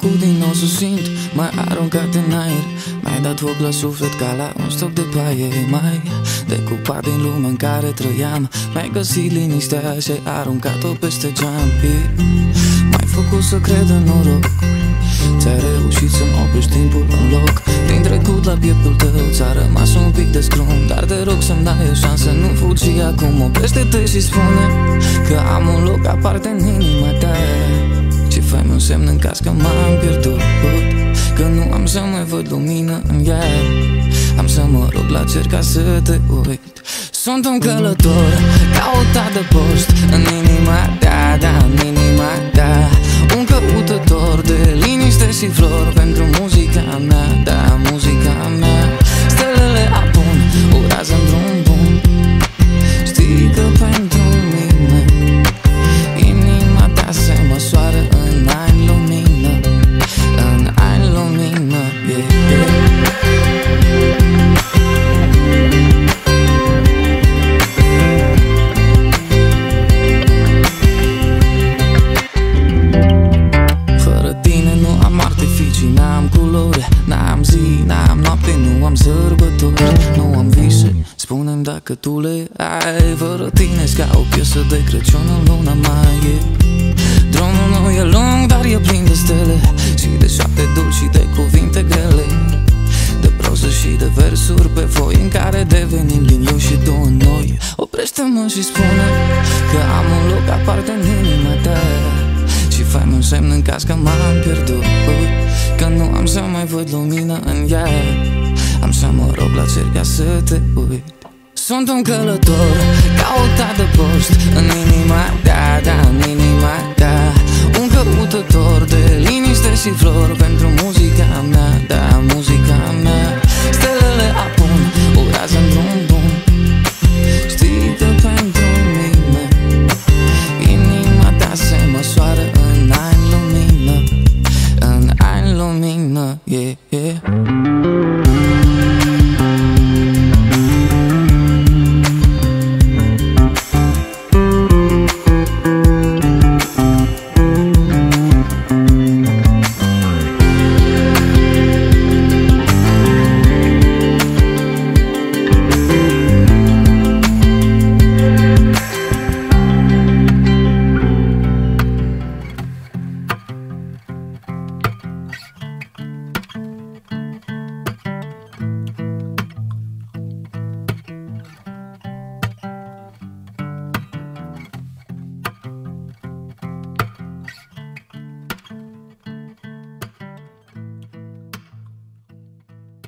făcut din nou să simt, m-ai aruncat în aer, mi-ai dat foc la suflet ca la un stoc de paie. M-ai decupat din lumea în care trăiam, mi-ai găsit liniștea și ai aruncat-o peste geam. M-ai făcut să cred în noroc, ți-ai reușit să-mi oprești timpul în loc. Din trecut la pieptul tău ți-a rămas un pic de scrum, dar te rog să-mi dai o șansă, nu fugi acum. Oprește-te și spune că am un loc aparte în inima ta și fă-mi un semn în caz că m-am pierdut, că nu am să mai văd lumină în ea. Am să mă rog la cer ca să te uit. Sunt un călător căutat de post în inima ta, da, în inima ta. Un căutător de liniște și flori pentru muzica mea, da, muzica mea. Stelele apun o rază în drum bun. Știi că pentru mine inima ta se măsoară în ani lumină, în ani lumină, yeah. N-am culori, n-am zi, n-am noapte, nu am sărbători, nu am vise, spune-mi dacă tu le ai. Fără tine-s ca o piesă de Crăciun în luna mai. Drumul nu e lung, dar e plin de stele și de șapte dulci și de cuvinte grele, de proză și de versuri pe foi în care devenim din eu și tu în noi. Oprește-mă și spune că am un loc aparte în inima ta și fă-mi un semn în caz că m-am pierdut, că nu am să mai văd lumină în ea. Am să mă rog la cer ca să te uit. Sunt un călător căutat de post în inima ta, da, în inima ta. Un căutător de liniște și flori pentru muzica mea, da, muzica mea. Stelele apun o rază în drum bun. Știi că pentru mine inima ta se măsoară în ani lumină, în ani lumină, yeah, yeah.